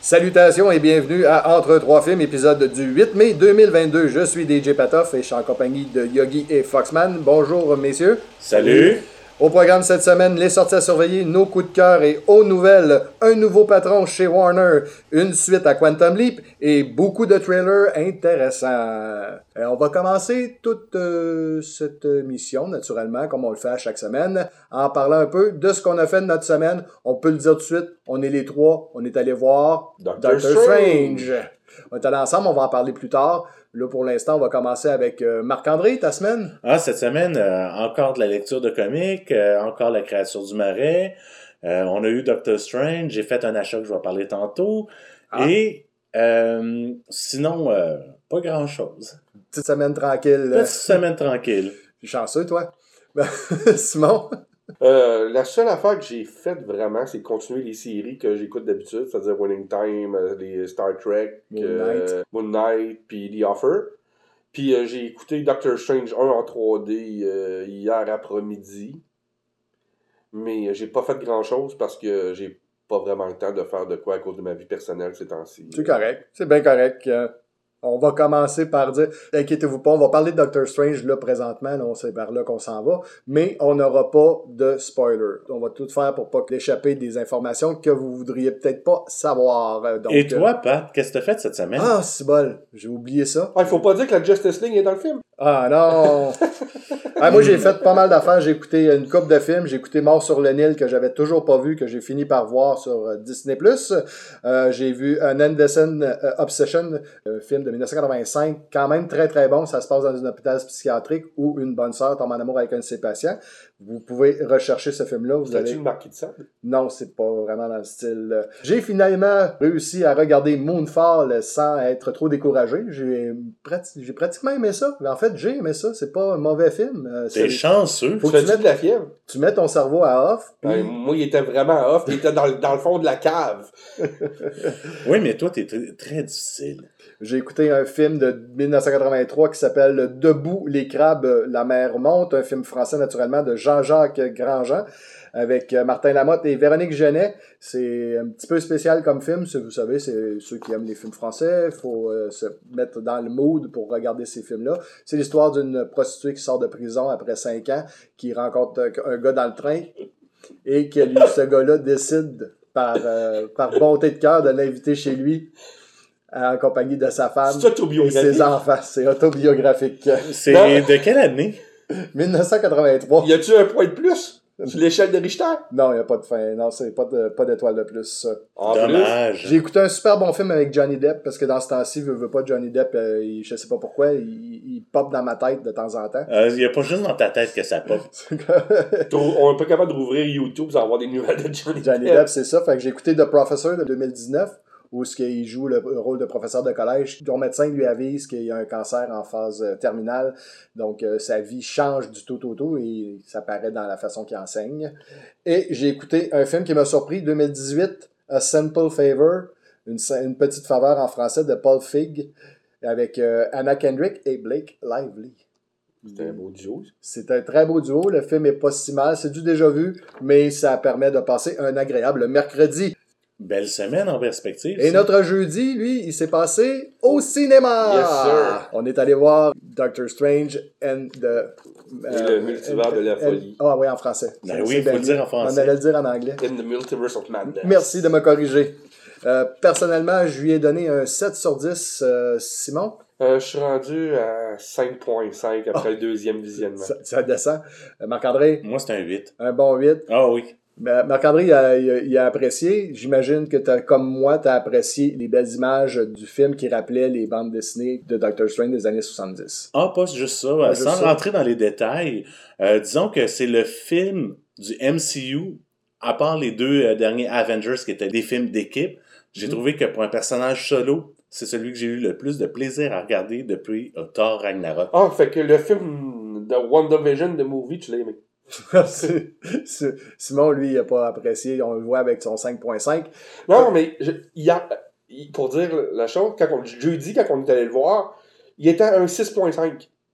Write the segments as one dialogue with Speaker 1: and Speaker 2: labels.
Speaker 1: Salutations et bienvenue à Entre trois films, épisode du 8 mai 2022. Je suis DJ Patoff et je suis en compagnie de Yogi et Foxman. Bonjour messieurs.
Speaker 2: Salut.
Speaker 1: Au programme cette semaine, les sorties à surveiller, nos coups de cœur et aux nouvelles, un nouveau patron chez Warner, une suite à Quantum Leap et beaucoup de trailers intéressants. On va commencer toute cette mission, naturellement, comme on le fait à chaque semaine, en parlant un peu de ce qu'on a fait de notre semaine. On peut le dire tout de suite, on est les trois, on est allé voir Doctor Strange. On est allé ensemble, on va en parler plus tard. Là, pour l'instant, on va commencer avec Marc-André, ta semaine?
Speaker 2: Cette semaine, encore de la lecture de comics, encore la créature du marais. On a eu Doctor Strange, j'ai fait un achat que je vais parler tantôt. Et sinon, pas grand-chose.
Speaker 1: Petite semaine tranquille.
Speaker 2: Petite semaine tranquille.
Speaker 1: Je suis chanceux, toi. Simon?
Speaker 3: La seule affaire que j'ai faite vraiment, c'est de continuer les séries que j'écoute d'habitude, c'est-à-dire Winning Time, les Star Trek, Moon Knight, puis The Offer. Puis j'ai écouté Doctor Strange 1 en 3D hier après-midi. Mais j'ai pas fait grand-chose parce que j'ai pas vraiment le temps de faire de quoi à cause de ma vie personnelle ces temps-ci.
Speaker 1: C'est correct, c'est bien correct. On va commencer par dire, inquiétez-vous pas, on va parler de Doctor Strange là présentement, là, c'est vers là qu'on s'en va, mais on n'aura pas de spoiler. On va tout faire pour pas échapper des informations que vous voudriez peut-être pas savoir. Donc,
Speaker 2: et toi, Pat, qu'est-ce que t'as fait cette semaine?
Speaker 1: Ah, c'est bol, j'ai oublié ça.
Speaker 3: Il faut pas dire que la Justice League est dans le film.
Speaker 1: Ah non! Moi, j'ai fait pas mal d'affaires. J'ai écouté une couple de films. J'ai écouté Mort sur le Nil, que j'avais toujours pas vu, que j'ai fini par voir sur Disney+. J'ai vu un Anderson Obsession, film de 1985, quand même très très bon. Ça se passe dans un hôpital psychiatrique où une bonne sœur tombe en amour avec un de ses patients. Vous pouvez rechercher ce film-là.
Speaker 3: C'est-tu le Marquis de Sade?
Speaker 1: Non, c'est pas vraiment dans le style. J'ai finalement réussi à regarder Moonfall sans être trop découragé. J'ai pratiquement aimé ça. En fait, j'ai aimé ça. C'est pas un mauvais film.
Speaker 2: T'es chanceux.
Speaker 3: Faut que tu mettes de la fièvre.
Speaker 1: Tu mets ton cerveau à off. Puis...
Speaker 3: moi, il était vraiment off. Il était dans le fond de la cave.
Speaker 2: Oui, mais toi, t'es très difficile.
Speaker 1: J'ai écouté un film de 1983 qui s'appelle Debout les crabes, la mer monte, un film français naturellement de Jean-Jacques Grandjean avec Martin Lamotte et Véronique Genet. C'est un petit peu spécial comme film, vous savez, c'est ceux qui aiment les films français, il faut se mettre dans le mood pour regarder ces films-là. C'est l'histoire d'une prostituée qui sort de prison après 5 ans, qui rencontre un gars dans le train et que ce gars-là décide par bonté de cœur de l'inviter chez lui en compagnie de sa femme et ses enfants. C'est autobiographique.
Speaker 2: C'est de quelle année?
Speaker 1: 1983.
Speaker 3: Y a-tu un point de plus sur l'échelle de Richter?
Speaker 1: Non, il n'y a pas de fin. Non, c'est pas d'étoile de plus.
Speaker 2: Dommage.
Speaker 1: J'ai écouté un super bon film avec Johnny Depp, parce que dans ce temps-ci, veut pas Johnny Depp, je sais pas pourquoi, il pop dans ma tête de temps en temps.
Speaker 2: Il n'y a pas juste dans ta tête que ça pop.
Speaker 3: On est pas capable de rouvrir YouTube sans avoir des nouvelles de Johnny
Speaker 1: Depp, c'est ça. Fait que j'ai écouté The Professor de 2019. Où il joue le rôle de professeur de collège. Son médecin lui avise qu'il y a un cancer en phase terminale. Donc, sa vie change du tout au tout et ça paraît dans la façon qu'il enseigne. Et j'ai écouté un film qui m'a surpris, 2018, A Simple Favor, une petite faveur en français de Paul Feig, avec Anna Kendrick et Blake Lively.
Speaker 3: C'est un beau duo.
Speaker 1: C'est un très beau duo. Le film est pas si mal. C'est du déjà vu, mais ça permet de passer un agréable mercredi.
Speaker 2: Belle semaine en perspective.
Speaker 1: Et notre jeudi, lui, il s'est passé au cinéma.
Speaker 3: Yes, sir.
Speaker 1: On est allé voir Doctor Strange and
Speaker 3: le multivers de la folie.
Speaker 1: Ah oui, en français.
Speaker 2: Ben oui, il faut le dire en français.
Speaker 1: On allait le dire en anglais.
Speaker 3: In the multiverse of madness.
Speaker 1: Merci de me corriger. Personnellement, je lui ai donné un 7 sur 10. Simon?
Speaker 3: Je suis rendu à 5.5 après le deuxième visionnement.
Speaker 1: Ça descend. Marc-André?
Speaker 2: Moi, c'est un 8.
Speaker 1: Un bon 8.
Speaker 2: Ah oui.
Speaker 1: Marc-André, il a apprécié. J'imagine que comme moi, tu as apprécié les belles images du film qui rappelaient les bandes dessinées de Doctor Strange des années 70.
Speaker 2: Ah, pas juste ça. Sans rentrer dans les détails, disons que c'est le film du MCU, à part les deux derniers Avengers qui étaient des films d'équipe. J'ai trouvé que pour un personnage solo, c'est celui que j'ai eu le plus de plaisir à regarder depuis Thor Ragnarok.
Speaker 3: Ah, fait que le film de WandaVision, The Movie, tu l'as aimé?
Speaker 1: Simon, lui, il n'a pas apprécié. On le voit avec son 5.5.
Speaker 3: Non, mais pour dire la chose, jeudi, quand on est allé le voir, il était à un 6.5.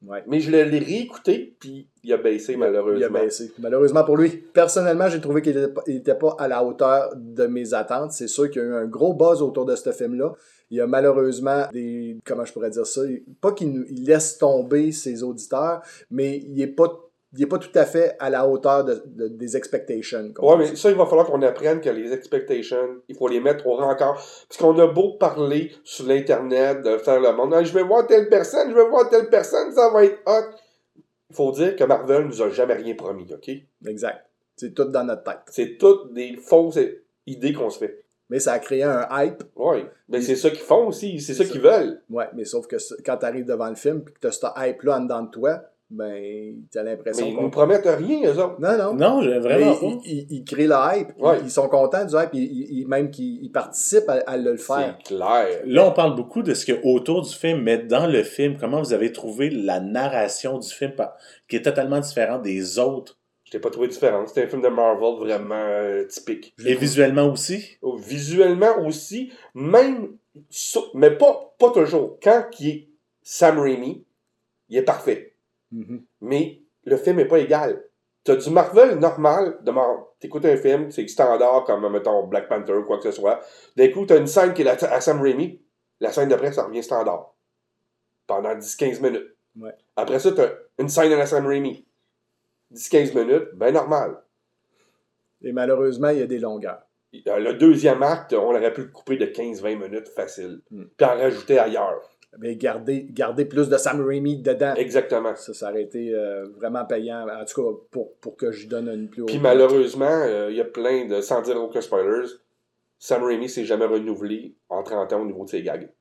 Speaker 1: Ouais.
Speaker 3: Mais je l'ai réécouté, puis il a baissé, malheureusement.
Speaker 1: Il a baissé. Malheureusement pour lui. Personnellement, j'ai trouvé qu'il n'était pas à la hauteur de mes attentes. C'est sûr qu'il y a eu un gros buzz autour de ce film-là. Il y a malheureusement comment je pourrais dire ça, pas qu'il laisse tomber ses auditeurs, mais il n'est pas tout à fait à la hauteur des expectations.
Speaker 3: Ouais, mais ça, il va falloir qu'on apprenne que les expectations, il faut les mettre au rencard. Parce qu'on a beau parler sur l'Internet, de faire le monde. Je vais voir telle personne, ça va être hot. Il faut dire que Marvel nous a jamais rien promis, OK?
Speaker 1: Exact. C'est tout dans notre tête.
Speaker 3: C'est toutes des fausses idées qu'on se fait.
Speaker 1: Mais ça a créé un hype.
Speaker 3: Oui, mais c'est ça qu'ils font aussi, c'est ça qu'ils veulent.
Speaker 1: Ouais, mais sauf que quand tu arrives devant le film et que tu as ce hype-là en dedans de toi, ben, tu as l'impression
Speaker 3: mais ils nous promettent rien, eux autres.
Speaker 1: Non.
Speaker 2: Non, vraiment pas.
Speaker 1: Ils créent le hype.
Speaker 3: Ouais.
Speaker 1: Ils sont contents du hype. Même qu'ils participent à le faire.
Speaker 3: C'est clair.
Speaker 2: Là, on parle beaucoup de ce qu'il y a autour du film, mais dans le film, comment vous avez trouvé la narration du film qui est totalement différente des autres?
Speaker 3: Je t'ai pas trouvé différent. C'était un film de Marvel vraiment typique.
Speaker 2: Et visuellement aussi?
Speaker 3: Visuellement aussi, même, mais pas toujours. Quand il est Sam Raimi, il est parfait.
Speaker 1: Mm-hmm.
Speaker 3: Mais le film n'est pas égal. T'as du Marvel normal, t'écoutes un film, c'est standard comme, mettons, Black Panther ou quoi que ce soit. D'un coup, t'as une scène qui est à Sam Raimi, la scène d'après, ça revient standard. Pendant 10-15 minutes.
Speaker 1: Ouais.
Speaker 3: Après ça, t'as une scène à la Sam Raimi. 10-15 minutes, ben normal.
Speaker 1: Et malheureusement, il y a des longueurs.
Speaker 3: Le deuxième acte, on aurait pu le couper de 15-20 minutes facile. Puis en rajouter ailleurs.
Speaker 1: Mais garder plus de Sam Raimi dedans.
Speaker 3: Exactement.
Speaker 1: Ça aurait été vraiment payant, en tout cas pour que je donne une plus haute.
Speaker 3: Puis malheureusement, il y a plein de, sans dire aucun spoilers, Sam Raimi s'est jamais renouvelé en 30 ans au niveau de ses gags.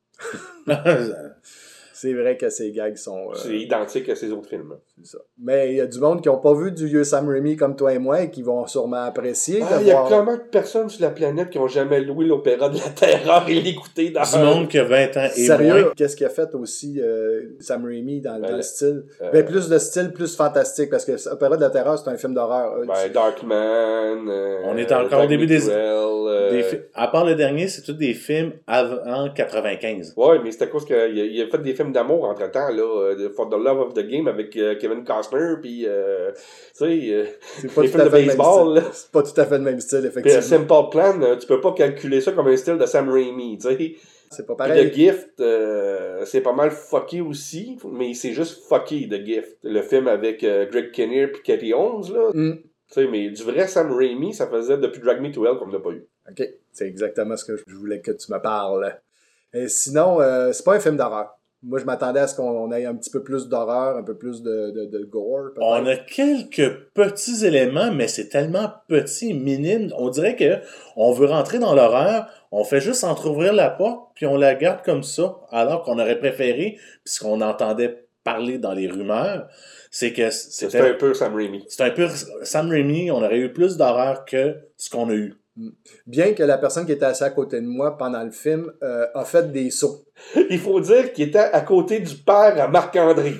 Speaker 1: C'est vrai que ces gags sont...
Speaker 3: c'est identique à ses autres films.
Speaker 1: C'est ça. Mais il y a du monde qui n'ont pas vu du vieux Sam Raimi comme toi et moi et qui vont sûrement apprécier.
Speaker 3: Il y a clairement de personnes sur la planète qui n'ont jamais loué l'Opéra de la Terreur et l'écouté dans
Speaker 2: du monde qui a 20 ans et
Speaker 1: sérieux,
Speaker 2: moins.
Speaker 1: Qu'est-ce qu'il a fait aussi Sam Raimi dans le style? Plus de style, plus fantastique, parce que l'Opéra de la Terreur, c'est un film d'horreur.
Speaker 3: Darkman,
Speaker 2: on est encore au début des
Speaker 3: films.
Speaker 2: À part le dernier, c'est tous des films avant 95.
Speaker 3: Ouais, mais c'est à cause qu'il a fait des films d'amour entre-temps, là, For the Love of the Game avec Kevin Costner, puis, tu sais,
Speaker 1: c'est pas
Speaker 3: les
Speaker 1: tout
Speaker 3: films
Speaker 1: à
Speaker 3: de
Speaker 1: fait
Speaker 3: baseball.
Speaker 1: C'est pas tout à fait le même style,
Speaker 3: Puis
Speaker 1: effectivement.
Speaker 3: Simple Plan, tu peux pas calculer ça comme un style de Sam Raimi, tu sais.
Speaker 1: C'est pas pareil.
Speaker 3: The Gift, c'est pas mal fucké aussi, mais c'est juste fucké, The Gift. Le film avec Greg Kinnear puis Katie Holmes, là. Tu sais, mais du vrai Sam Raimi, ça faisait depuis Drag Me to Hell qu'on n'a pas eu.
Speaker 1: OK, c'est exactement ce que je voulais que tu me parles. Et sinon, c'est pas un film d'horreur. Moi, je m'attendais à ce qu'on ait un petit peu plus d'horreur, un peu plus de gore, peut-être.
Speaker 2: On a quelques petits éléments, mais c'est tellement petit, minime. On dirait que on veut rentrer dans l'horreur, on fait juste entrouvrir la porte, puis on la garde comme ça, alors qu'on aurait préféré, puisqu'on entendait parler dans les rumeurs, c'est que
Speaker 3: c'était un peu Sam Raimi.
Speaker 2: C'est un peu Sam Raimi, on aurait eu plus d'horreur que ce qu'on a eu.
Speaker 1: Bien que la personne qui était assise à côté de moi pendant le film a fait des sauts.
Speaker 3: Il faut dire qu'il était à côté du père à Marc-André.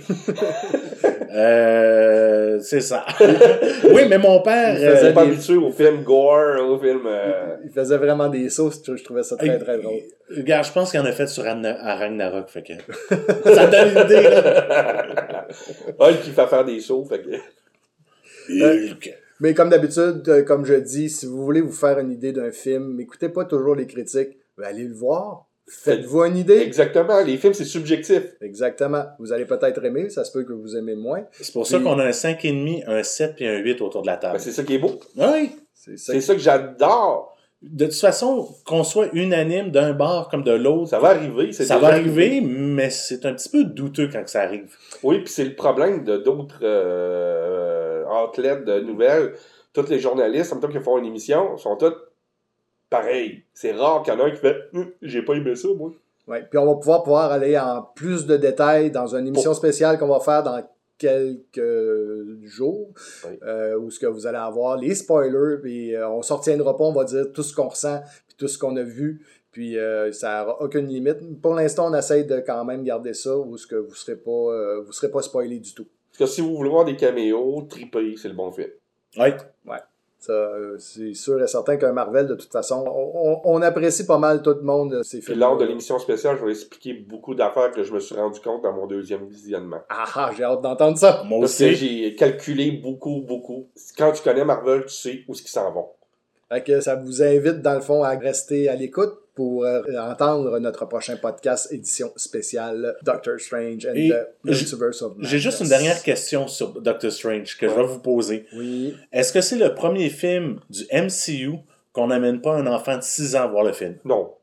Speaker 2: C'est ça. Oui, mais mon père...
Speaker 3: Il faisait pas habitué au film gore, au film...
Speaker 1: Il faisait vraiment des sauts, je trouvais ça très, très drôle.
Speaker 2: Regarde, je pense qu'il en a fait sur Ragnarok, fait que... ça donne une idée, là.
Speaker 3: Hulk qui fait faire des sauts, fait que...
Speaker 1: Mais comme d'habitude, comme je dis, si vous voulez vous faire une idée d'un film, n'écoutez pas toujours les critiques, allez le voir. Faites-vous une idée.
Speaker 3: Exactement. Les films, c'est subjectif.
Speaker 1: Exactement. Vous allez peut-être aimer, ça se peut que vous aimez moins.
Speaker 2: C'est pour ça qu'on a un 5,5, un 7 et un 8 autour de la table.
Speaker 3: Ben, c'est ça qui est beau.
Speaker 2: Oui.
Speaker 3: C'est ça que j'adore.
Speaker 2: De toute façon, qu'on soit unanime d'un bord comme de l'autre.
Speaker 3: Ça va arriver.
Speaker 2: Ça va arriver, mais c'est un petit peu douteux quand ça arrive.
Speaker 3: Oui, puis c'est le problème de d'autres outlets de nouvelles. Tous les journalistes, en même temps qu'ils font une émission, sont tous pareils. C'est rare qu'il y en a un qui fait « J'ai pas aimé ça, moi. »
Speaker 1: Oui, puis on va pouvoir aller en plus de détails dans une émission spéciale qu'on va faire dans quelques jours,
Speaker 3: oui.
Speaker 1: Où ce que vous allez avoir les spoilers, puis on ne retiendra pas, on va dire tout ce qu'on ressent, puis tout ce qu'on a vu, puis ça n'aura aucune limite. Pour l'instant, on essaye de quand même garder ça, où ce que vous ne serez pas spoilé du tout.
Speaker 3: Parce que si vous voulez voir des caméos, triper, c'est le bon film.
Speaker 2: Oui.
Speaker 1: Ouais. C'est sûr et certain qu'un Marvel, de toute façon, on apprécie pas mal tout le monde ces films.
Speaker 3: Puis lors de l'émission spéciale, je vais expliquer beaucoup d'affaires que je me suis rendu compte dans mon deuxième visionnement.
Speaker 1: Ah, j'ai hâte d'entendre ça.
Speaker 2: Moi
Speaker 3: Parce
Speaker 2: aussi.
Speaker 3: que j'ai calculé beaucoup. Quand tu connais Marvel, tu sais où ils s'en vont.
Speaker 1: Fait que ça vous invite, dans le fond, à rester à l'écoute pour entendre notre prochain podcast, édition spéciale Doctor Strange and the Multiverse of Madness.
Speaker 2: J'ai juste une dernière question sur Doctor Strange que je vais vous poser.
Speaker 1: Oui.
Speaker 2: Est-ce que c'est le premier film du MCU qu'on n'amène pas un enfant de 6 ans à voir le film?
Speaker 3: Non.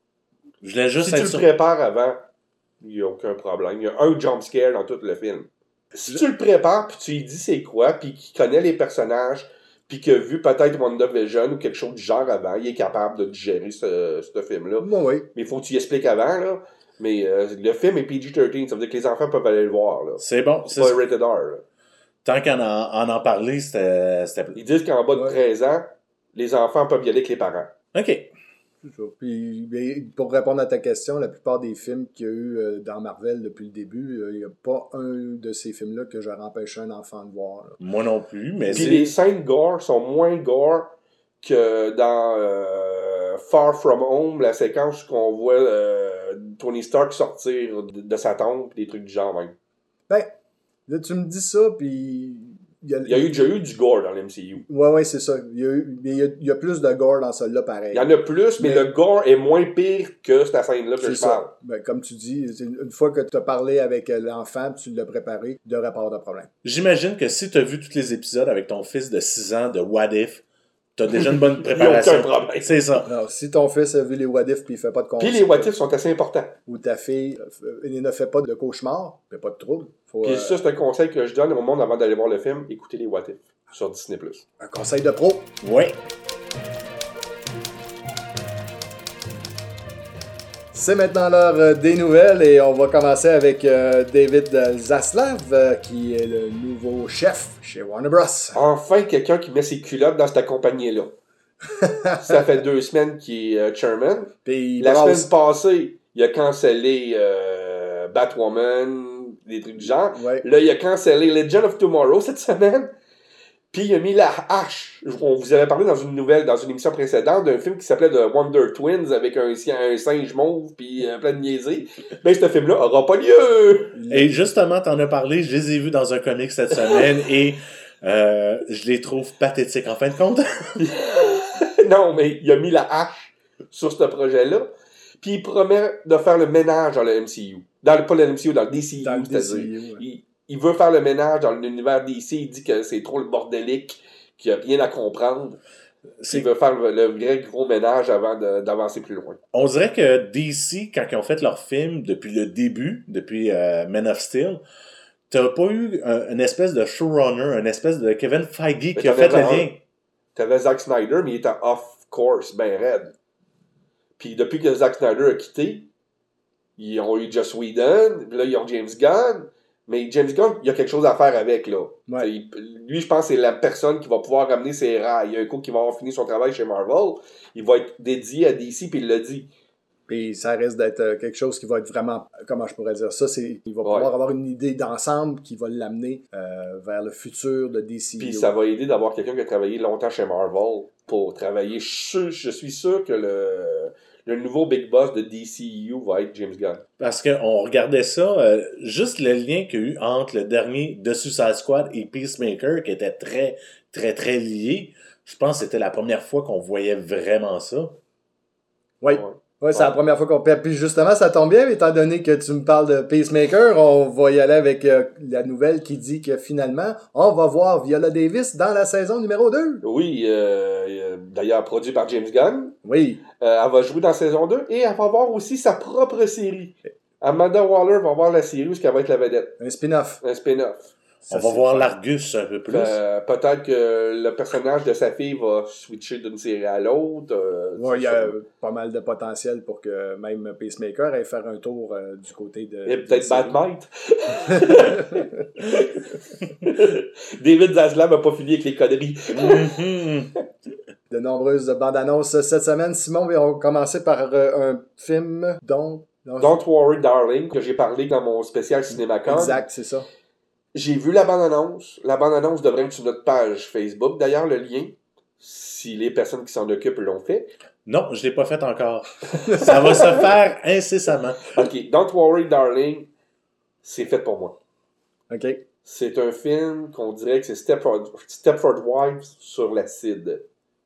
Speaker 2: Je voulais juste
Speaker 3: Si tu
Speaker 2: être
Speaker 3: le
Speaker 2: sûr.
Speaker 3: prépares avant, il n'y a aucun problème. Il y a un jump scare dans tout le film. Si tu le prépares, puis tu lui dis c'est quoi, puis qu'il connaît les personnages, puis qu'il a vu peut-être WandaVision ou quelque chose du genre avant, il est capable de digérer ce film-là.
Speaker 1: Bon, oui.
Speaker 3: Mais il faut que tu y expliques avant, là. Mais le film est PG-13, ça veut dire que les enfants peuvent aller le voir, là.
Speaker 2: C'est bon.
Speaker 3: C'est pas rated R, là.
Speaker 2: Tant qu'en en parler, c'était...
Speaker 3: Ils disent qu'en bas de 13 ans, les enfants peuvent y aller avec les parents.
Speaker 2: OK.
Speaker 1: C'est ça. Puis, pour répondre à ta question, la plupart des films qu'il y a eu dans Marvel depuis le début, il n'y a pas un de ces films-là que j'aurais empêché un enfant de voir. Là.
Speaker 2: Moi non plus, mais
Speaker 3: Puis les scènes gore sont moins gore que dans Far From Home, la séquence qu'on voit Tony Stark sortir de sa tombe, des trucs du genre même.
Speaker 1: Ben, là, tu me dis ça, puis...
Speaker 3: Il y a déjà eu du gore dans l'MCU.
Speaker 1: Ouais, c'est ça. Il y a plus de gore dans celui-là, pareil.
Speaker 3: Il y en a plus, mais le gore est moins pire que cette scène-là que je parle.
Speaker 1: Ben, comme tu dis, une fois que tu as parlé avec l'enfant, tu l'as préparé, il n'y aurait pas de problème.
Speaker 2: J'imagine que si tu as vu tous les épisodes avec ton fils de 6 ans de What If, tu as déjà une bonne préparation.
Speaker 3: Il n'y a aucun problème.
Speaker 2: C'est ça.
Speaker 1: Alors, si ton fils a vu les What If puis il fait pas de conscience,
Speaker 3: Puis les What If sont assez importants.
Speaker 1: ou ta fille ne fait pas de cauchemar, il n'y a pas de trouble.
Speaker 3: Puis ça, c'est un conseil que je donne au monde avant d'aller voir le film. Écoutez les What If sur Disney+.
Speaker 1: Un conseil de pro.
Speaker 2: Oui.
Speaker 1: C'est maintenant l'heure des nouvelles et on va commencer avec David Zaslav, qui est le nouveau chef chez Warner Bros.
Speaker 3: Enfin, quelqu'un qui met ses culottes dans cette compagnie-là. Ça fait 2 semaines qu'il est chairman.
Speaker 1: Puis
Speaker 3: La semaine passée, il a cancellé Batwoman, des trucs du genre.
Speaker 1: Ouais.
Speaker 3: Là, il a cancellé Legend of Tomorrow cette semaine. Puis il a mis la hache. On vous avait parlé dans une émission précédente, d'un film qui s'appelait The Wonder Twins avec un singe mauve puis plein de niaiseries. Ben, ce film-là aura pas lieu!
Speaker 2: Et justement, t'en as parlé, je les ai vus dans un comic cette semaine et je les trouve pathétiques en fin de compte.
Speaker 3: Non, mais il a mis la hache sur ce projet-là. Puis il promet de faire le ménage dans le MCU. Pas le MCU, dans le DCU,
Speaker 1: Dans le
Speaker 3: c'est-à-dire.
Speaker 1: DCU,
Speaker 3: Il veut faire le ménage dans l'univers DC. Il dit que c'est trop le bordélique, qu'il n'y a rien à comprendre. Il veut faire le vrai gros ménage avant d'avancer plus loin.
Speaker 2: On dirait que DC, quand ils ont fait leur film depuis le début, depuis Man of Steel, t'as pas eu une espèce de showrunner, une espèce de Kevin Feige qui a fait le lien.
Speaker 3: T'avais Zack Snyder, mais il était off-course, ben raide. Puis depuis que Zack Snyder a quitté, ils ont eu Joss Whedon, puis là ils ont James Gunn. Mais James Gunn, il y a quelque chose à faire avec, là.
Speaker 1: Ouais.
Speaker 3: Lui, je pense que c'est la personne qui va pouvoir ramener ses rails. Il y a un coup qui va avoir fini son travail chez Marvel. Il va être dédié à DC, puis il l'a dit.
Speaker 1: Puis ça risque d'être quelque chose qui va être vraiment, comment je pourrais dire ça, il va pouvoir avoir une idée d'ensemble qui va l'amener vers le futur de DC.
Speaker 3: Puis ça va aider d'avoir quelqu'un qui a travaillé longtemps chez Marvel pour travailler. Je suis sûr que le nouveau Big Boss de DCU va être James Gunn.
Speaker 2: Parce qu'on regardait ça, juste le lien qu'il y a eu entre le dernier de Suicide Squad et Peacemaker, qui était très, très, très lié. Je pense que c'était la première fois qu'on voyait vraiment ça.
Speaker 1: Oui. Ouais, c'est la première fois qu'on perd. Puis justement, ça tombe bien, étant donné que tu me parles de Peacemaker, on va y aller avec la nouvelle qui dit que finalement, on va voir Viola Davis dans la saison numéro 2.
Speaker 3: Oui, d'ailleurs produit par James Gunn.
Speaker 1: Oui.
Speaker 3: Elle va jouer dans saison 2 et elle va avoir aussi sa propre série. Amanda Waller va voir la série où elle va être la vedette.
Speaker 1: Un spin-off.
Speaker 3: Un spin-off.
Speaker 2: On va voir l'Argus un peu plus.
Speaker 3: Peut-être que le personnage de sa fille va switcher d'une série à l'autre.
Speaker 1: Il y a pas mal de potentiel pour que même Peacemaker aille faire un tour du côté de...
Speaker 3: Et peut-être Batmite. David Zaslav n'a pas fini avec les conneries.
Speaker 1: De nombreuses bandes annonces cette semaine. Simon, on va commencer par un film dont...
Speaker 3: Don't Worry Darling, que j'ai parlé dans mon spécial CinemaCon.
Speaker 1: Exact, c'est ça.
Speaker 3: J'ai vu la bande-annonce. La bande-annonce devrait être sur notre page Facebook. D'ailleurs, le lien, si les personnes qui s'en occupent l'ont fait.
Speaker 2: Non, je ne l'ai pas fait encore. Ça va se faire incessamment.
Speaker 3: OK. Don't Worry, Darling, c'est fait pour moi.
Speaker 1: OK.
Speaker 3: C'est un film qu'on dirait que c'est Stepford Wives sur l'acide.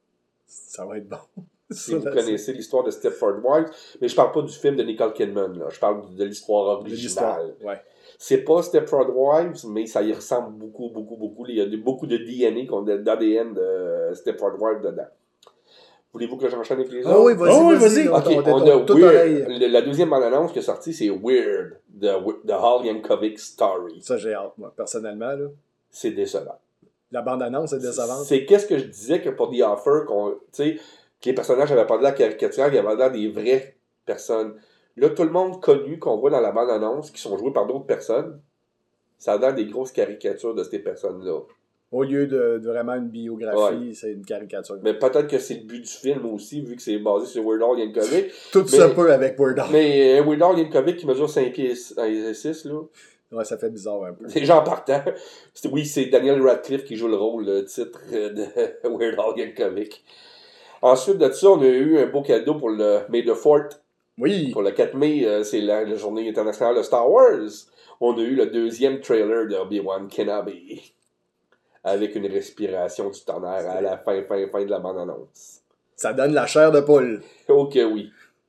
Speaker 1: Ça va être bon.
Speaker 3: Si vous connaissez l'histoire de Stepford Wives, mais je parle pas du film de Nicole Kidman, là. Je parle de l'histoire originale.
Speaker 1: Ouais.
Speaker 3: C'est pas Stepford Wives, mais ça y ressemble beaucoup, beaucoup, beaucoup. Il y a beaucoup de DNA, d'ADN de Stepford Wives dedans. Voulez-vous que j'enchaîne avec les autres?
Speaker 1: Oh oui, vas-y.
Speaker 3: OK, on a Weird. La deuxième bande-annonce qui est sortie, c'est Weird, de Hal Yankovic Story.
Speaker 1: Ça, j'ai hâte, moi, personnellement. Là.
Speaker 3: C'est décevant.
Speaker 1: La bande-annonce est décevante.
Speaker 3: C'est qu'est-ce que je disais que pour The Offer, que les personnages n'avaient pas de la caricature, ils avaient l'air des vraies personnes. Là, tout le monde connu qu'on voit dans la bande-annonce, qui sont joués par d'autres personnes, ça a l'air des grosses caricatures de ces personnes-là.
Speaker 1: Au lieu de vraiment une biographie, c'est une caricature.
Speaker 3: Mais peut-être que c'est le but du film aussi, vu que c'est basé sur Weird Al Yankovic.
Speaker 1: Tout ça peut avec Weird Al.
Speaker 3: Mais Weird Al Yankovic qui mesure 5 pieds 6, là.
Speaker 1: Ouais, ça fait bizarre un peu.
Speaker 3: C'est genre partant. Oui, c'est Daniel Radcliffe qui joue le rôle, le titre de Weird Al Yankovic. Ensuite de ça, on a eu un beau cadeau pour le May the 4th.
Speaker 1: Oui.
Speaker 3: Pour le 4 mai, c'est la journée internationale de Star Wars. On a eu le deuxième trailer de Obi-Wan Kenobi. Avec une respiration du tonnerre à la fin de la bande-annonce.
Speaker 1: Ça donne la chair de poule.
Speaker 3: Ok, oui.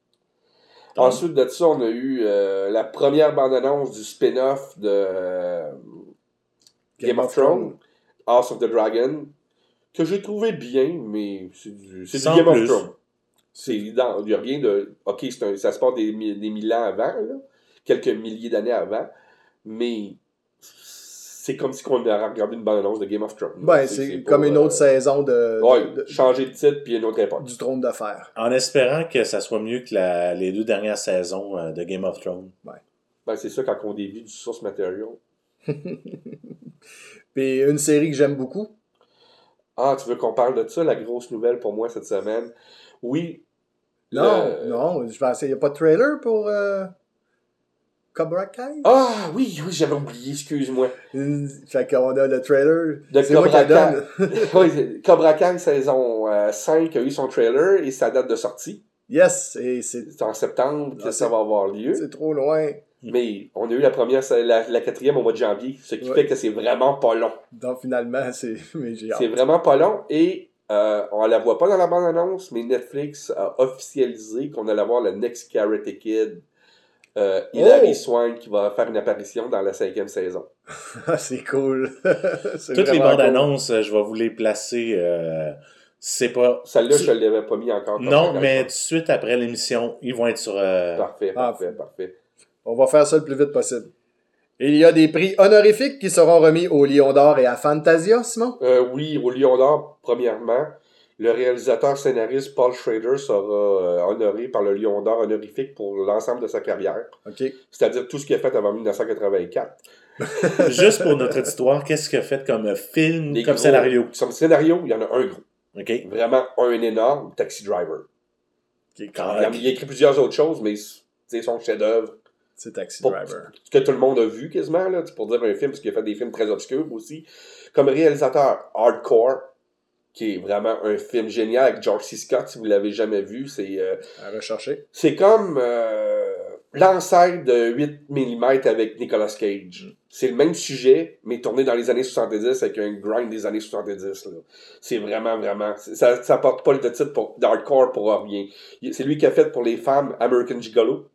Speaker 3: Ensuite de ça, on a eu la première bande-annonce du spin-off de Game of Thrones, House of the Dragon, que j'ai trouvé bien, mais c'est du Game of Thrones. Il n'y a rien de... Ok, ça se passe des 1000 ans avant, là, quelques milliers d'années avant, mais c'est comme si on avait regardé une bande-annonce de Game of Thrones.
Speaker 1: Ben, c'est comme une autre saison de...
Speaker 3: changer de titre puis une autre époque.
Speaker 1: Du trône de fer.
Speaker 2: En espérant que ça soit mieux que les 2 dernières saisons de Game of Thrones.
Speaker 1: Ouais.
Speaker 3: Ben, c'est ça quand on dévie du source material.
Speaker 1: Puis une série que j'aime beaucoup.
Speaker 3: Ah, tu veux qu'on parle de ça, la grosse nouvelle pour moi cette semaine? Oui.
Speaker 1: Non, je pensais, il n'y a pas de trailer pour Cobra Kai?
Speaker 3: Ah, oui, j'avais oublié, excuse-moi.
Speaker 1: Fait qu'on a le trailer.
Speaker 3: De Cobra Kai. Oui, Cobra Kai saison 5 a eu son trailer et sa date de sortie.
Speaker 1: Yes, et c'est
Speaker 3: en septembre que ça va avoir lieu.
Speaker 1: C'est trop loin.
Speaker 3: Mais on a eu la 4e au mois de janvier, ce qui fait que c'est vraiment pas long.
Speaker 1: Donc finalement, c'est
Speaker 3: vraiment pas long et on la voit pas dans la bande-annonce, mais Netflix a officialisé qu'on allait voir le Next Karate Kid, Hilary Swank, qui va faire une apparition dans la 5e saison.
Speaker 1: C'est cool.
Speaker 2: Toutes les bandes-annonces, je vais vous les placer. C'est pas...
Speaker 3: Celle-là, je ne l'avais pas mis encore.
Speaker 2: Non, mais tout de suite après l'émission, ils vont être sur...
Speaker 3: Parfait.
Speaker 1: On va faire ça le plus vite possible. Il y a des prix honorifiques qui seront remis au Lion d'Or et à Fantasia, Simon?
Speaker 3: Oui, au Lion d'Or, premièrement. Le réalisateur-scénariste Paul Schrader sera honoré par le Lion d'Or honorifique pour l'ensemble de sa carrière.
Speaker 1: Okay.
Speaker 3: C'est-à-dire tout ce qu'il a fait avant 1984.
Speaker 2: Juste pour notre histoire, qu'est-ce qu'il a fait comme film, comme scénario?
Speaker 3: Comme scénario, il y en a un gros.
Speaker 2: Okay.
Speaker 3: Vraiment un énorme, Taxi Driver.
Speaker 1: Okay.
Speaker 3: Il a écrit plusieurs autres choses, mais c'est son chef-d'œuvre.
Speaker 1: C'est Taxi Driver.
Speaker 3: Ce que tout le monde a vu quasiment, là, pour dire un film, parce qu'il a fait des films très obscurs aussi. Comme réalisateur, Hardcore, qui est vraiment un film génial avec George C. Scott, si vous ne l'avez jamais vu. C'est
Speaker 1: à rechercher.
Speaker 3: C'est comme l'ancêtre de 8 mm avec Nicolas Cage. C'est le même sujet, mais tourné dans les années 70 avec un grind des années 70. Là. C'est vraiment... Ça porte pas le titre d'Hardcore pour rien. C'est lui qui a fait pour les femmes American Gigolo.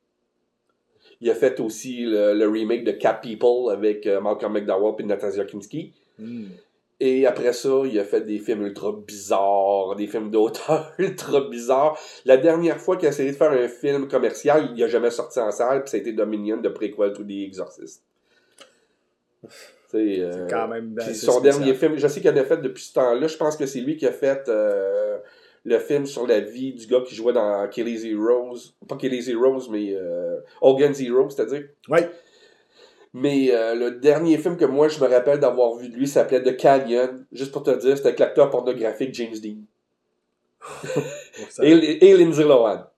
Speaker 3: Il a fait aussi le remake de Cat People avec Malcolm McDowell et Natasha Kinski. Et après ça, il a fait des films ultra bizarres, des films d'auteur ultra bizarres. La dernière fois qu'il a essayé de faire un film commercial, il n'a jamais sorti en salle, puis ça a été Dominion de Prequel to the Exorcist.
Speaker 1: C'est quand même
Speaker 3: son dernier film, je sais qu'il en a fait depuis ce temps-là, je pense que c'est lui qui a fait... le film sur la vie du gars qui jouait dans Kelly's Heroes. Pas Kelly's Heroes, mais Hogan's Heroes, c'est-à-dire.
Speaker 1: Oui.
Speaker 3: Mais le dernier film que moi, je me rappelle d'avoir vu de lui s'appelait The Canyon. Juste pour te dire, c'était avec l'acteur pornographique James Dean. et Lindsay Lohan.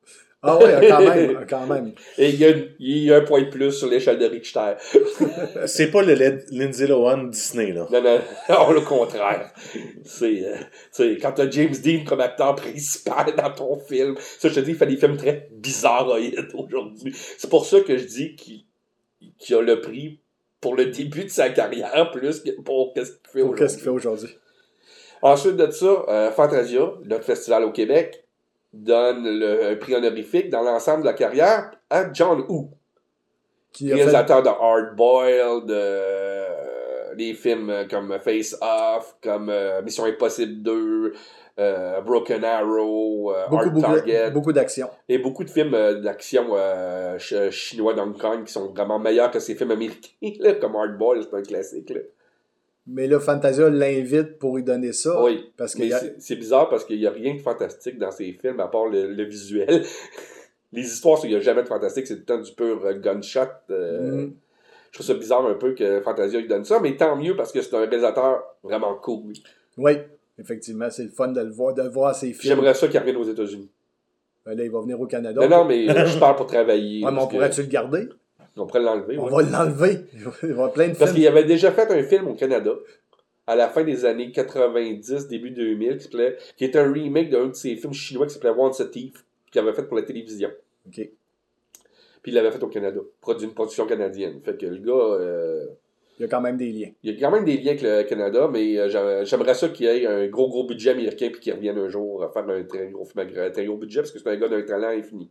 Speaker 1: Ah oui, quand même.
Speaker 3: Et il y a un point de plus sur l'échelle de Richter.
Speaker 2: C'est pas le Lindsay Lohan Disney, là.
Speaker 3: Non, le contraire. C'est quand t'as James Dean comme acteur principal dans ton film, ça, je te dis, il fait des films très bizarroïdes aujourd'hui. C'est pour ça que je dis qu'il a le prix pour le début de sa carrière, plus que pour qu'est-ce qu'il fait aujourd'hui. Ensuite de ça, Fantasia, notre festival au Québec, donne un prix honorifique dans l'ensemble de la carrière à John Woo, réalisateur de Hard Boiled, des films comme Face Off, comme Mission Impossible 2, Broken Arrow, Hard Target.
Speaker 1: Beaucoup d'action.
Speaker 3: Et beaucoup de films d'action chinois d'Hong Kong qui sont vraiment meilleurs que ces films américains, là, comme Hard Boiled, c'est un classique. Là.
Speaker 1: Mais là, Fantasia l'invite pour lui donner ça.
Speaker 3: Oui, parce que c'est bizarre parce qu'il n'y a rien de fantastique dans ces films à part le visuel. Les histoires, il n'y a jamais de fantastique, c'est tout le temps du pur gunshot. Je trouve ça bizarre un peu que Fantasia lui donne ça, mais tant mieux parce que c'est un réalisateur vraiment cool.
Speaker 1: Oui, effectivement, c'est le fun de le voir ses films.
Speaker 3: J'aimerais ça qu'il revienne aux États-Unis.
Speaker 1: Ben là, il va venir au Canada.
Speaker 3: Non, mais je pars pour travailler.
Speaker 1: Ouais, mais on pourrait-tu le garder?
Speaker 3: On pourrait l'enlever.
Speaker 1: On va l'enlever. Il va y avoir plein de films.
Speaker 3: Parce qu'il avait déjà fait un film au Canada, à la fin des années 90, début 2000, qui était un remake d'un de ses films chinois qui s'appelait Once a Thief, qu'il avait fait pour la télévision.
Speaker 1: OK.
Speaker 3: Puis il l'avait fait au Canada, d'une production canadienne. Fait que le gars...
Speaker 1: il y a quand même des liens.
Speaker 3: Il y a quand même des liens avec le Canada, mais j'aimerais ça qu'il ait un gros budget américain puis qu'il revienne un jour faire un très gros film à très gros budget parce que c'est un gars d'un talent infini.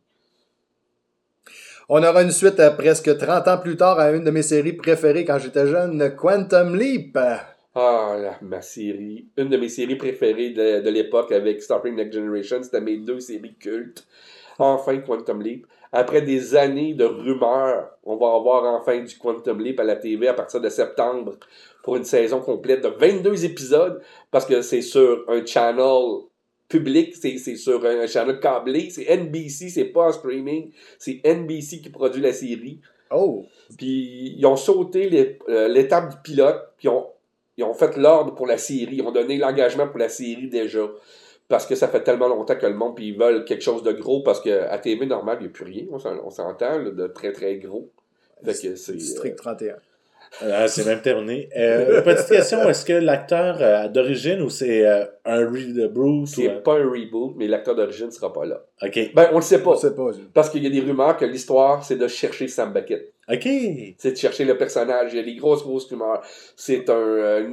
Speaker 1: On aura une suite presque 30 ans plus tard à une de mes séries préférées quand j'étais jeune, Quantum Leap.
Speaker 3: Ah, ma série. Une de mes séries préférées de l'époque avec Star Trek Next Generation, c'était mes 2 séries cultes. Enfin, Quantum Leap. Après des années de rumeurs, on va avoir enfin du Quantum Leap à la TV à partir de septembre pour une saison complète de 22 épisodes parce que c'est sur un channel public, c'est sur un channel câblé, c'est NBC, c'est pas en streaming, c'est NBC qui produit la série.
Speaker 1: Oh!
Speaker 3: Puis ils ont sauté l'étape du pilote, puis ils ont fait l'ordre pour la série, ils ont donné l'engagement pour la série déjà. Parce que ça fait tellement longtemps que le monde, puis ils veulent quelque chose de gros, parce qu'à TV normale, il n'y a plus rien, on s'entend, là, de très très gros. Fait que c'est
Speaker 1: District 31.
Speaker 2: C'est même terminé. Petite question, est-ce que l'acteur d'origine ou c'est un reboot?
Speaker 3: C'est pas un reboot, mais l'acteur d'origine ne sera pas là.
Speaker 2: OK.
Speaker 3: Ben, on le sait pas.
Speaker 1: On le sait pas.
Speaker 3: Parce qu'il y a des rumeurs que l'histoire, c'est de chercher Sam Beckett.
Speaker 2: OK.
Speaker 3: C'est de chercher le personnage. Il y a des grosses rumeurs. C'est un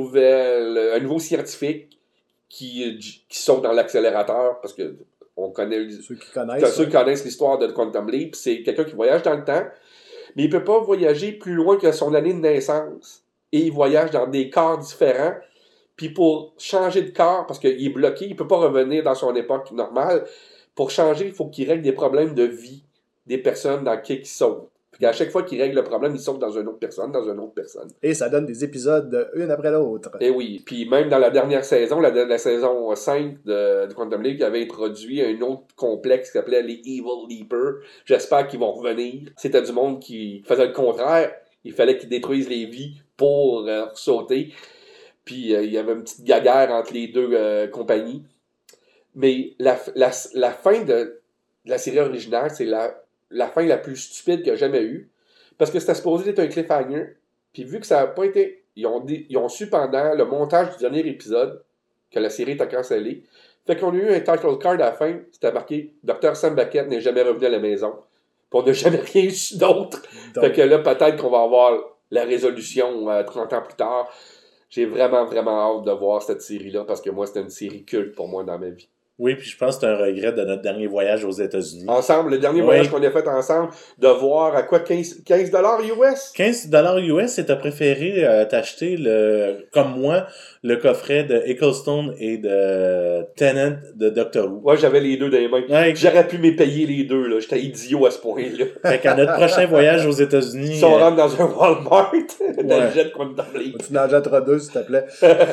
Speaker 3: nouveau scientifique qui saute dans l'accélérateur, parce que on connaît
Speaker 1: ceux qui connaissent
Speaker 3: l'histoire de Quantum Leap. C'est quelqu'un qui voyage dans le temps, mais il peut pas voyager plus loin que son année de naissance. Et il voyage dans des corps différents. Puis pour changer de corps, parce qu'il est bloqué, il peut pas revenir dans son époque normale. Pour changer, il faut qu'il règle des problèmes de vie des personnes dans qui il saute. Puis à chaque fois qu'il règle le problème, il saute dans une autre personne, Et
Speaker 1: ça donne des épisodes une après l'autre.
Speaker 3: Et oui. Puis même dans la dernière saison, la saison 5 de Quantum Leap, il avait introduit un autre complexe qui s'appelait les Evil Leapers. J'espère qu'ils vont revenir. C'était du monde qui faisait le contraire. Il fallait qu'ils détruisent les vies pour sauter. Puis il y avait une petite guerre entre les deux compagnies. Mais la fin de la série originale, c'est la fin la plus stupide qu'il y a jamais eu. Parce que c'était supposé être un cliffhanger. Puis vu que ça n'a pas été... Ils ont su pendant le montage du dernier épisode que la série était cancellée. Fait qu'on a eu un title card à la fin. C'était marqué « Dr. Sam Beckett n'est jamais revenu à la maison. » Puis on n'a jamais rien su d'autre. Fait que là, peut-être qu'on va avoir la résolution 30 ans plus tard. J'ai vraiment, vraiment hâte de voir cette série-là parce que moi, c'était une série culte pour moi dans ma vie.
Speaker 2: Oui, puis je pense que c'est un regret de notre dernier voyage aux États-Unis.
Speaker 3: Ensemble, le dernier voyage qu'on a fait ensemble, de voir à quoi, $15 US?
Speaker 2: 15 $ US, et t'as préféré t'acheter, comme moi, le coffret de Ecclestone et de Tennant de Doctor Who.
Speaker 3: Ouais, j'avais les deux dans les mains.
Speaker 2: Ouais.
Speaker 3: J'aurais pu m'épayer les deux, là. J'étais idiot à ce point-là.
Speaker 2: Fait qu'à notre prochain voyage aux États-Unis...
Speaker 3: Si on rentre dans un Walmart, dans le jet Quantum Leap.
Speaker 1: Tu n'en jetteras 2, s'il te plaît.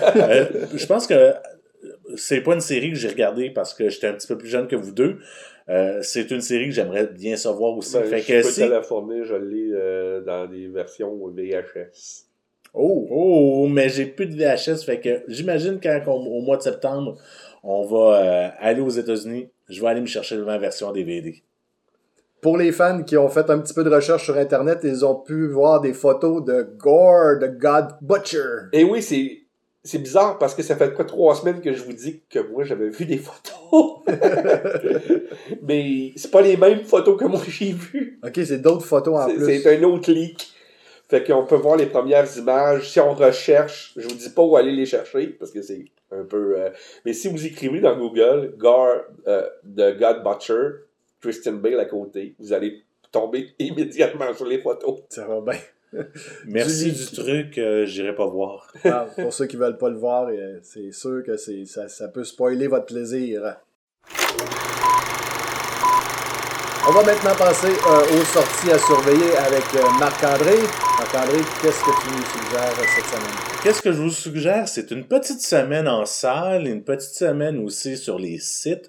Speaker 2: Je pense que c'est pas une série que j'ai regardée parce que j'étais un petit peu plus jeune que vous deux. C'est une série que j'aimerais bien savoir aussi.
Speaker 3: Ben,
Speaker 2: fait
Speaker 3: je
Speaker 2: que
Speaker 3: peux te la fournir, je l'ai dans des versions VHS.
Speaker 2: Oh, mais j'ai plus de VHS. Fait que j'imagine qu'au mois de septembre, on va aller aux États-Unis. Je vais aller me chercher ma version DVD.
Speaker 1: Pour les fans qui ont fait un petit peu de recherche sur Internet, ils ont pu voir des photos de Gore, de God Butcher.
Speaker 3: Et oui, c'est bizarre parce que ça fait quoi 3 semaines que je vous dis que moi j'avais vu des photos. Mais c'est pas les mêmes photos que moi j'ai vues.
Speaker 1: Ok, c'est d'autres photos en plus.
Speaker 3: C'est un autre leak. Fait qu'on peut voir les premières images. Si on recherche, je vous dis pas où aller les chercher parce que c'est un peu. Mais si vous écrivez dans Google Gore de God Butcher, Christian Bale à côté, vous allez tomber immédiatement sur les photos.
Speaker 1: Ça va bien.
Speaker 2: Merci du truc, j'irai pas voir.
Speaker 1: Non, pour ceux qui veulent pas le voir, c'est sûr que ça peut spoiler votre plaisir. On va maintenant passer aux sorties à surveiller avec Marc-André. Marc-André, qu'est-ce que tu nous suggères cette semaine?
Speaker 2: Qu'est-ce que je vous suggère? C'est une petite semaine en salle et une petite semaine aussi sur les sites.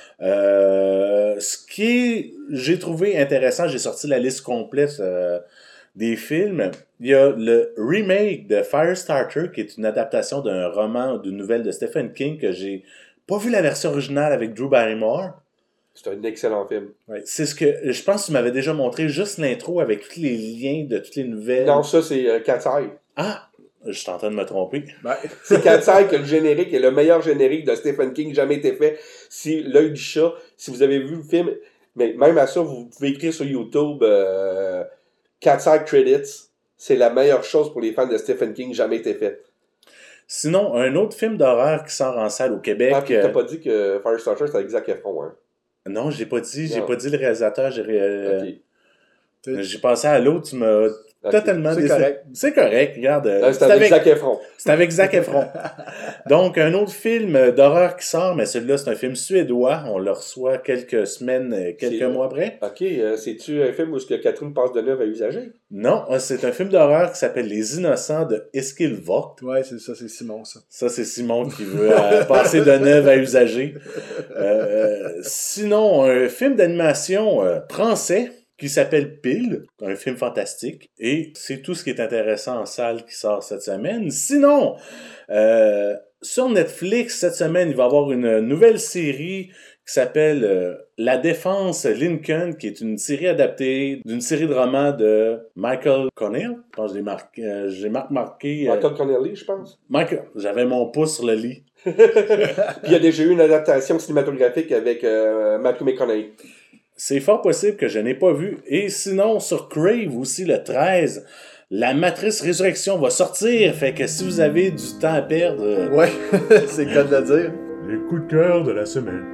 Speaker 2: J'ai trouvé intéressant, j'ai sorti la liste complète des films. Il y a le remake de Firestarter, qui est une adaptation d'un roman ou d'une nouvelle de Stephen King, que j'ai pas vu la version originale avec Drew Barrymore.
Speaker 3: C'est un excellent film.
Speaker 2: Ouais. C'est ce que je pense que tu m'avais déjà montré, juste l'intro avec tous les liens de toutes les nouvelles.
Speaker 3: Non, ça c'est Cat's Eye.
Speaker 2: Ah! Je suis en train de me tromper.
Speaker 3: Ben, c'est Cat's Eye que le générique est le meilleur générique de Stephen King jamais été fait. Si l'œil du chat, si vous avez vu le film, mais même à ça, vous pouvez écrire sur YouTube Cat's Eye Credits. C'est la meilleure chose pour les fans de Stephen King jamais été faite.
Speaker 2: Sinon, un autre film d'horreur qui sort en salle au Québec.
Speaker 3: Ah, puis t'as pas dit que Firestarter c'était avec Zac Efron, hein?
Speaker 2: Non, j'ai pas dit. J'ai
Speaker 3: Non.
Speaker 2: pas dit le réalisateur.
Speaker 3: Ok.
Speaker 2: J'ai pensé à l'autre, tu m'as totalement
Speaker 1: C'est correct.
Speaker 2: C'est correct, regarde.
Speaker 3: C'est avec Zac Efron.
Speaker 2: C'est avec Zac Efron. Donc, un autre film d'horreur qui sort, mais celui-là, c'est un film suédois. On le reçoit quelques semaines, quelques mois après.
Speaker 3: Ok, c'est-tu un film où ce que Catherine passe de neuf à usager?
Speaker 2: Non, c'est un film d'horreur qui s'appelle Les Innocents de Eskil Vogt.
Speaker 1: Ouais, c'est ça, c'est Simon, ça.
Speaker 2: Ça, c'est Simon qui veut passer de neuf à usager. Sinon, un film d'animation français qui s'appelle Pile, un film fantastique. Et c'est tout ce qui est intéressant en salle qui sort cette semaine. Sinon, sur Netflix, cette semaine, il va y avoir une nouvelle série qui s'appelle La Défense Lincoln, qui est une série adaptée d'une série de romans de Michael Connell. Je pense que j'ai marqué...
Speaker 3: Michael Connelly, je pense.
Speaker 2: J'avais mon pouce sur le lit.
Speaker 3: Puis il y a déjà eu une adaptation cinématographique avec Matthew McConaughey.
Speaker 2: C'est fort possible que je n'ai pas vu. Et sinon, sur Crave aussi, le 13, La Matrice Résurrection va sortir. Fait que si vous avez du temps à perdre...
Speaker 1: Ouais, c'est le cas de le dire.
Speaker 2: Les coups de cœur de la semaine.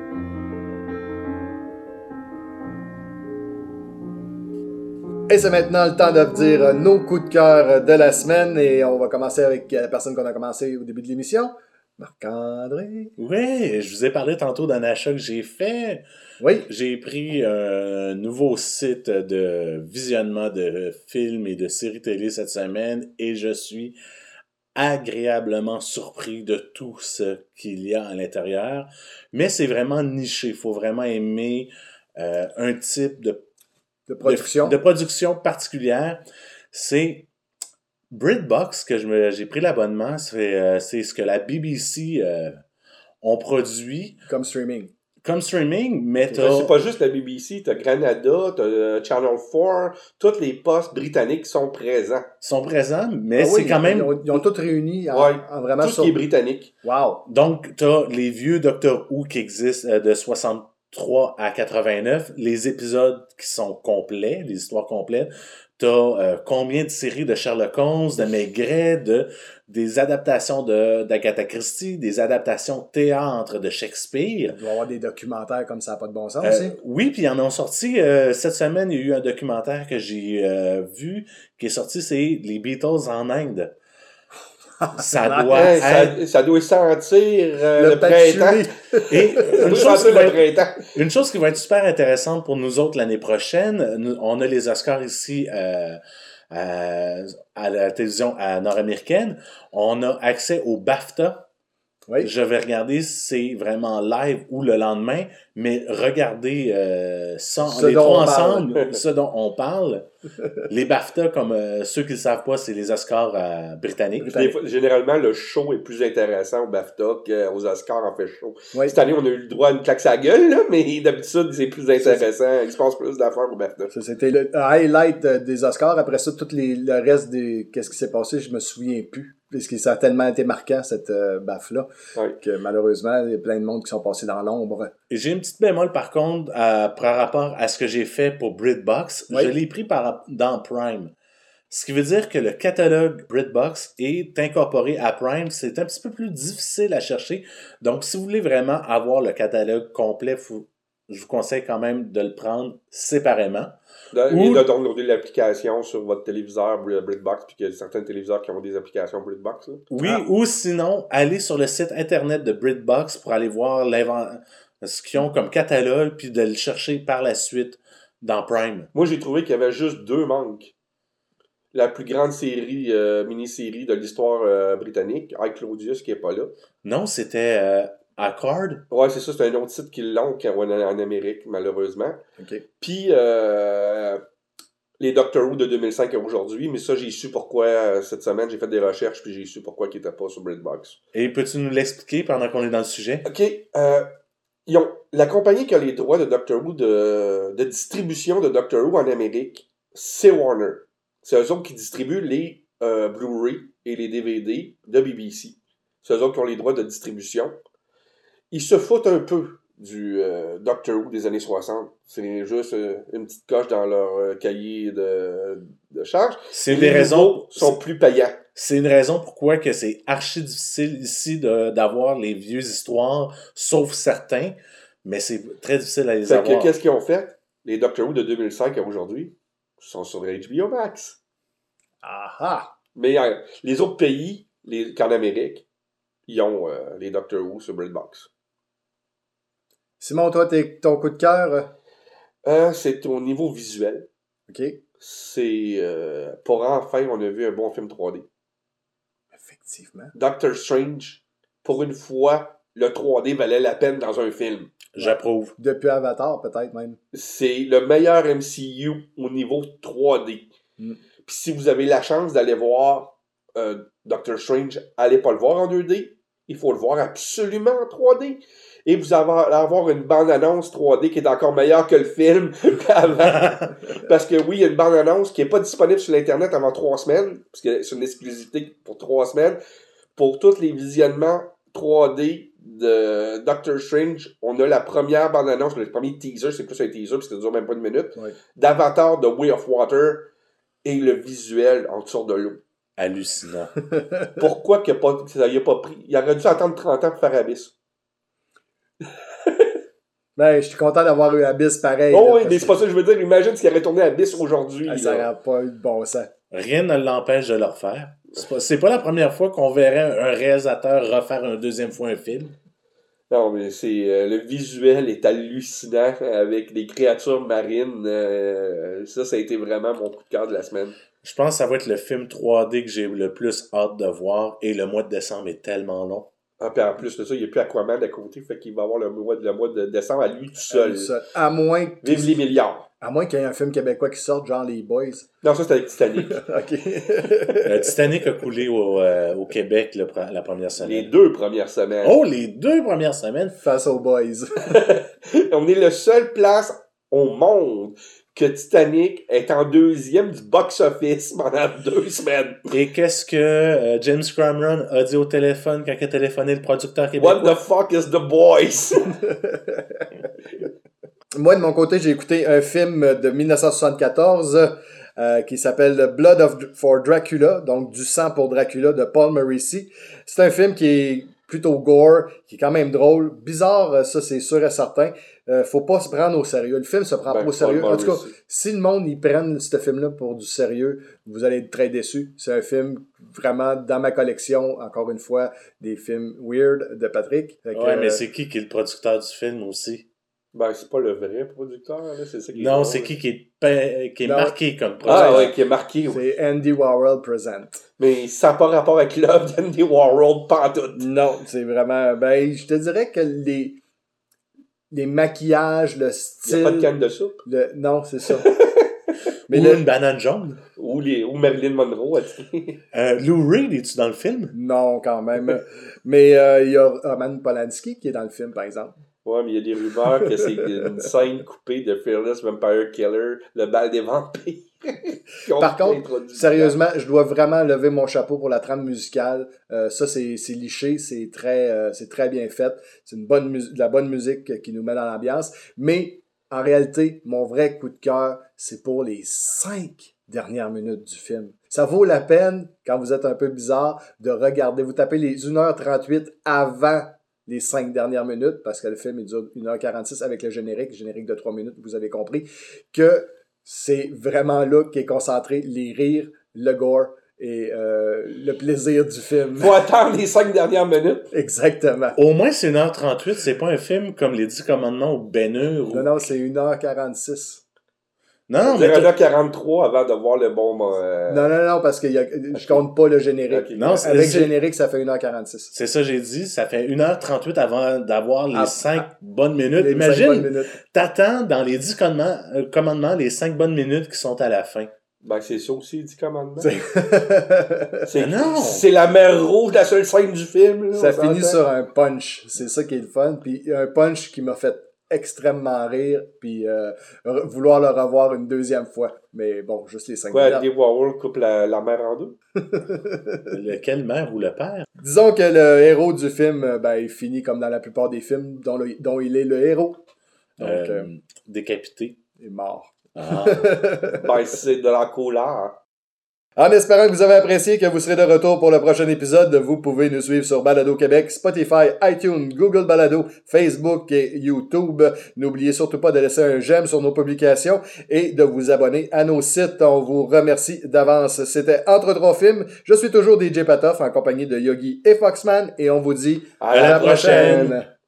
Speaker 1: Et c'est maintenant le temps de vous dire nos coups de cœur de la semaine. Et on va commencer avec la personne qu'on a commencé au début de l'émission, Marc-André.
Speaker 2: Oui, je vous ai parlé tantôt d'un achat que j'ai fait.
Speaker 1: Oui.
Speaker 2: J'ai pris un nouveau site de visionnement de films et de séries télé cette semaine et je suis agréablement surpris de tout ce qu'il y a à l'intérieur. Mais c'est vraiment niché. Il faut vraiment aimer un type de production particulière. C'est BritBox que j'ai pris l'abonnement. C'est ce que la BBC ont produit.
Speaker 1: Comme streaming,
Speaker 2: mais
Speaker 3: c'est pas juste la BBC, t'as Granada, t'as Channel 4, tous les postes britanniques sont présents.
Speaker 2: Mais c'est quand même...
Speaker 1: Ils ont tous réuni en vraiment...
Speaker 3: Tout ce qui est britannique.
Speaker 1: Wow!
Speaker 2: Donc, t'as les vieux Doctor Who qui existent de 63 à 89, les épisodes qui sont complets, les histoires complètes. T'as combien de séries de Sherlock Holmes, de Maigret, des adaptations d'Agatha Christie, des adaptations théâtre de Shakespeare.
Speaker 1: Il doit y avoir des documentaires comme ça, pas de bon sens aussi.
Speaker 2: Oui, puis ils en ont sorti. Cette semaine, il y a eu un documentaire que j'ai vu qui est sorti, c'est les Beatles en Inde. Ça doit sentir le printemps. Et une chose qui va être super intéressante pour nous autres l'année prochaine, on a les Oscars ici à la télévision nord-américaine. On a accès au BAFTA. je vais regarder si c'est vraiment live ou le lendemain, mais regarder les trois ensemble, ce dont on parle. Les BAFTA, comme ceux qui ne le savent pas, c'est les Oscars britanniques.
Speaker 3: Généralement, le show est plus intéressant au BAFTA qu'aux Oscars en fait show. Oui. Cette année, on a eu le droit à une claque à la gueule, là, mais d'habitude, c'est plus intéressant. Il se passe plus d'affaires au BAFTA.
Speaker 1: Ça, c'était le highlight des Oscars. Après ça, le reste des... Qu'est-ce qui s'est passé, je me souviens plus. Parce que ça a tellement été marquant, cette baffe-là, que malheureusement, il y a plein de monde qui sont passés dans l'ombre.
Speaker 2: Et j'ai une petite bémol, par contre, par rapport à ce que j'ai fait pour BritBox. Oui. Je l'ai pris dans Prime. Ce qui veut dire que le catalogue BritBox est incorporé à Prime. C'est un petit peu plus difficile à chercher. Donc, si vous voulez vraiment avoir le catalogue complet, je vous conseille quand même de le prendre séparément.
Speaker 3: Et de downloader l'application sur votre téléviseur BritBox, puis qu'il y a certains téléviseurs qui ont des applications BritBox. Là.
Speaker 2: Oui, ou sinon, aller sur le site internet de BritBox pour aller voir ce qu'ils ont comme catalogue, puis de le chercher par la suite dans Prime.
Speaker 3: Moi, j'ai trouvé qu'il y avait juste 2 manques. La plus grande série, mini-série de l'histoire britannique, I, Claudius, qui n'est pas là.
Speaker 2: Non, c'était... Accord?
Speaker 3: Ouais, c'est ça, c'est un autre site qui l'ont en Amérique, malheureusement.
Speaker 1: Okay.
Speaker 3: Puis, les Doctor Who de 2005 à aujourd'hui, mais ça, j'ai su pourquoi cette semaine, j'ai fait des recherches, puis j'ai su pourquoi ils n'étaient pas sur BritBox.
Speaker 2: Et peux-tu nous l'expliquer pendant qu'on est dans le sujet?
Speaker 3: OK. La compagnie qui a les droits de Doctor Who, de distribution de Doctor Who en Amérique, c'est Warner. C'est eux autres qui distribuent les Blu-ray et les DVD de BBC. C'est eux autres qui ont les droits de distribution. Ils se foutent un peu du Doctor Who des années 60. C'est juste une petite coche dans leur cahier de charge.
Speaker 2: C'est des raisons
Speaker 3: sont plus payants.
Speaker 2: C'est une raison pourquoi que c'est archi difficile ici d'avoir les vieux histoires, sauf certains, mais c'est très difficile à les avoir.
Speaker 3: Qu'est-ce qu'ils ont fait? Les Doctor Who de 2005 à aujourd'hui sont sur HBO Max.
Speaker 1: Aha!
Speaker 3: Mais les autres pays, qu'en Amérique, ils ont les Doctor Who sur BritBox.
Speaker 1: Simon, toi, ton coup de cœur?
Speaker 3: C'est au niveau visuel.
Speaker 1: OK.
Speaker 3: C'est pour enfin, on a vu un bon film 3D.
Speaker 1: Effectivement.
Speaker 3: Doctor Strange, pour une fois, le 3D valait la peine dans un film.
Speaker 2: J'approuve.
Speaker 1: Depuis Avatar, peut-être même.
Speaker 3: C'est le meilleur MCU au niveau 3D. Puis si vous avez la chance d'aller voir Doctor Strange, allez pas le voir en 2D. Il faut le voir absolument en 3D. Et vous allez avoir une bande-annonce 3D qui est encore meilleure que le film qu'avant. Parce que oui, il y a une bande-annonce qui n'est pas disponible sur l'Internet avant 3 semaines, parce que c'est une exclusivité pour 3 semaines. Pour tous les visionnements 3D de Doctor Strange, on a la première bande-annonce, le premier teaser, c'est plus un teaser, parce que ça dure même pas une minute, d'Avatar de Way of Water et le visuel en dessous de l'eau.
Speaker 2: Hallucinant.
Speaker 3: Pourquoi ça y a pas pris? Il aurait dû attendre 30 ans pour faire Abyss.
Speaker 1: Ben, je suis content d'avoir eu Abyss pareil.
Speaker 3: Oh oui, mais c'est pas ça que je veux dire. Imagine s'il aurait tourné Abyss aujourd'hui.
Speaker 1: Ça n'aurait pas eu de bon sens.
Speaker 2: Rien ne l'empêche de le refaire. C'est pas la première fois qu'on verrait un réalisateur refaire une deuxième fois un film.
Speaker 3: Non, mais le visuel est hallucinant avec des créatures marines. Ça a été vraiment mon coup de cœur de la semaine.
Speaker 2: Je pense que ça va être le film 3D que j'ai le plus hâte de voir, et le mois de décembre est tellement long.
Speaker 3: Ah, puis en plus de ça, il n'y a plus Aquaman à côté, fait qu'il va avoir le mois de décembre à lui tout seul.
Speaker 1: À moins
Speaker 3: vive les milliards.
Speaker 1: À moins qu'il y ait un film québécois qui sorte, genre Les Boys.
Speaker 3: Non, ça, c'est avec Titanic.
Speaker 1: OK.
Speaker 2: Titanic a coulé au Québec la première semaine.
Speaker 3: Les 2 premières semaines.
Speaker 2: Oh, les 2 premières semaines?
Speaker 1: Face aux Boys.
Speaker 3: On est le seul place au monde que Titanic est en 2e du box-office pendant 2 semaines.
Speaker 2: Et qu'est-ce que James Cameron a dit au téléphone quand il a téléphoné le producteur québécois?
Speaker 3: What the fuck is the boys?
Speaker 1: Moi, de mon côté, j'ai écouté un film de 1974 qui s'appelle Blood for Dracula, donc du sang pour Dracula de Paul Morrissey. C'est un film qui est plutôt gore, qui est quand même drôle. Bizarre, ça c'est sûr et certain. Faut pas se prendre au sérieux. Le film se prend pas au sérieux. En tout cas, si le monde y prenne ce film-là pour du sérieux, vous allez être très déçus. C'est un film vraiment dans ma collection, encore une fois, des films weird de Patrick.
Speaker 2: Ouais, mais c'est qui est le producteur du film aussi?
Speaker 3: Ben, c'est pas le vrai producteur, là, c'est ça qui est
Speaker 2: Non,
Speaker 3: drôle.
Speaker 2: c'est qui est marqué comme
Speaker 3: Ah,
Speaker 2: producteur.
Speaker 3: ouais, qui est marqué. Oui.
Speaker 1: C'est Andy Warhol Present.
Speaker 3: Mais ça n'a pas rapport avec l'œuvre d'Andy Warhol, pas tout.
Speaker 1: Non, c'est vraiment... Ben, je te dirais que les maquillages, le
Speaker 3: Il
Speaker 1: style...
Speaker 3: n'y a pas de canne de soupe.
Speaker 1: Non, c'est ça.
Speaker 2: Mais une banane jaune.
Speaker 3: Ou Marilyn Monroe a dit.
Speaker 2: Lou Reed, es-tu dans le film?
Speaker 1: Non, quand même. Mais il y a Roman Polanski qui est dans le film, par exemple.
Speaker 3: Ouais, mais il y a des rumeurs que c'est une scène coupée de Fearless Vampire Killer, le bal des vampires.
Speaker 1: Par contre, sérieusement, je dois vraiment lever mon chapeau pour la trame musicale. Ça, c'est liché, c'est très bien fait. C'est de la bonne musique qui nous met dans l'ambiance. Mais en réalité, mon vrai coup de cœur, c'est pour les 5 dernières minutes du film. Ça vaut la peine, quand vous êtes un peu bizarre, de regarder. Vous tapez les 1h38 avant les 5 dernières minutes, parce que le film il dure 1h46 avec le générique de 3 minutes, vous avez compris, que c'est vraiment là qu'est concentré les rires, le gore et le plaisir du film.
Speaker 3: Faut attendre les 5 dernières minutes.
Speaker 1: Exactement.
Speaker 2: Au moins, c'est 1h38, c'est pas un film comme Les 10 Commandements ou Ben-Hur.
Speaker 1: Non, non, c'est 1h46.
Speaker 2: Non,
Speaker 3: mais 1h43 avant de voir le bon...
Speaker 1: Non, parce que je compte pas le générique.
Speaker 3: Okay.
Speaker 2: Non,
Speaker 1: avec le générique, ça fait 1h46.
Speaker 2: C'est ça, j'ai dit. Ça fait 1h38 avant d'avoir les 5 bonnes minutes.
Speaker 1: Les
Speaker 2: Imagine,
Speaker 1: 5 bonnes minutes.
Speaker 2: t'attends dans les 10 commandements les 5 bonnes minutes qui sont à la fin.
Speaker 3: Ben, c'est ça aussi, 10 commandements.
Speaker 2: Non!
Speaker 3: C'est la mer rouge, la seule scène du film. Là,
Speaker 1: ça finit sur un punch. C'est ça qui est le fun. Puis un punch qui m'a fait extrêmement rire, puis vouloir le revoir une deuxième fois. Mais bon, juste les 5 minutes.
Speaker 3: Andy Warhol coupe la mer en deux.
Speaker 2: Lequel, mère ou le père?
Speaker 1: Disons que le héros du film, il finit comme dans la plupart des films dont il est le héros. Donc,
Speaker 2: décapité.
Speaker 1: Il est mort.
Speaker 2: Ah.
Speaker 3: C'est de la couleur.
Speaker 1: En espérant que vous avez apprécié, que vous serez de retour pour le prochain épisode, vous pouvez nous suivre sur Balado Québec, Spotify, iTunes, Google Balado, Facebook et YouTube. N'oubliez surtout pas de laisser un j'aime sur nos publications et de vous abonner à nos sites. On vous remercie d'avance. C'était Entre trois films. Je suis toujours DJ Patoff en compagnie de Yogi et Foxman et on vous dit
Speaker 2: à la prochaine.